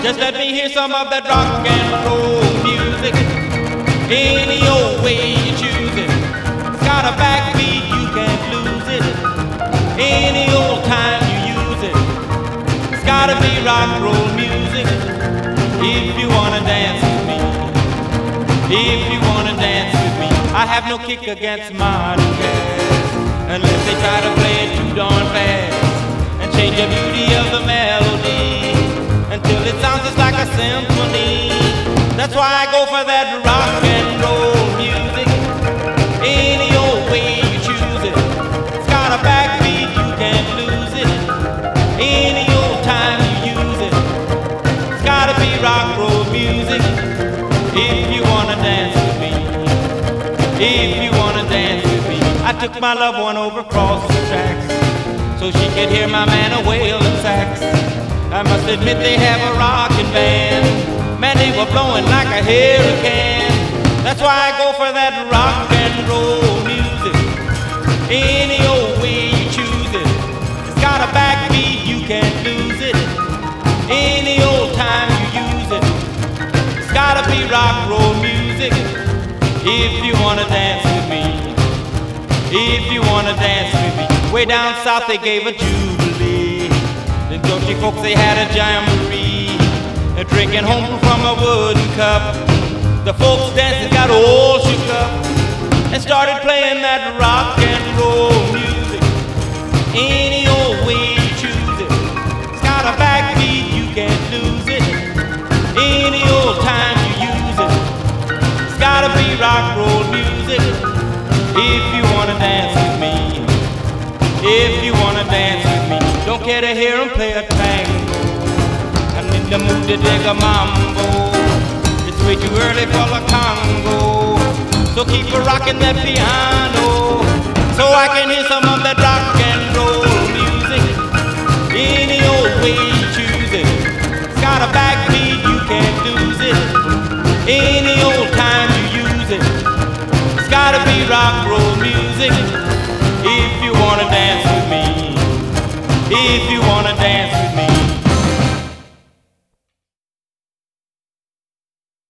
Just let me hear some of that rock and roll music. Any old way you choose it. It's got a backbeat, you can't lose it. Any old time you use it. It's gotta be rock and roll music. If you wanna dance with me, if you wanna dance with me, I have no kick against modern jazz, unless they try to play it too darn fast and change the beauty of the melody until it sounds just like a symphony. That's why I go for that rock and roll music. Any old way you choose it. It's got a backbeat, you can't lose it. Any old time you use it. It's gotta be rock and roll music. If you wanna dance with me, if you wanna dance with me. I took my loved one over across the tracks so she could hear my man a wailin' sax. I must admit they have a rockin' band. Man, they were blowing like a hurricane. That's why I go for that rock and roll music. Any old way you choose it. It's got a backbeat, you can't lose it. Any old time you use it. It's gotta be rock and roll music. If you wanna dance with me, if you wanna dance with me. Way down south they gave a jubilee. The Georgia folks, they had a jamboree, drinking home from a wooden cup. The folks dancing got all shook up and started playing that rock and roll music. Any old way you choose it. It's got a backbeat, you can't lose it. Any old time you use it. It's gotta be rock and roll music. If you wanna dance with me, if you wanna dance with me. Don't care to hear him play a tango. I'm in the mood to dig a mambo. It's way too early for the Congo. So keep rocking that piano so I can hear some of that rock and roll music. Any old way you choose it. It's got a backbeat, you can't lose it. Any old time you use it. It's gotta be rock and roll music.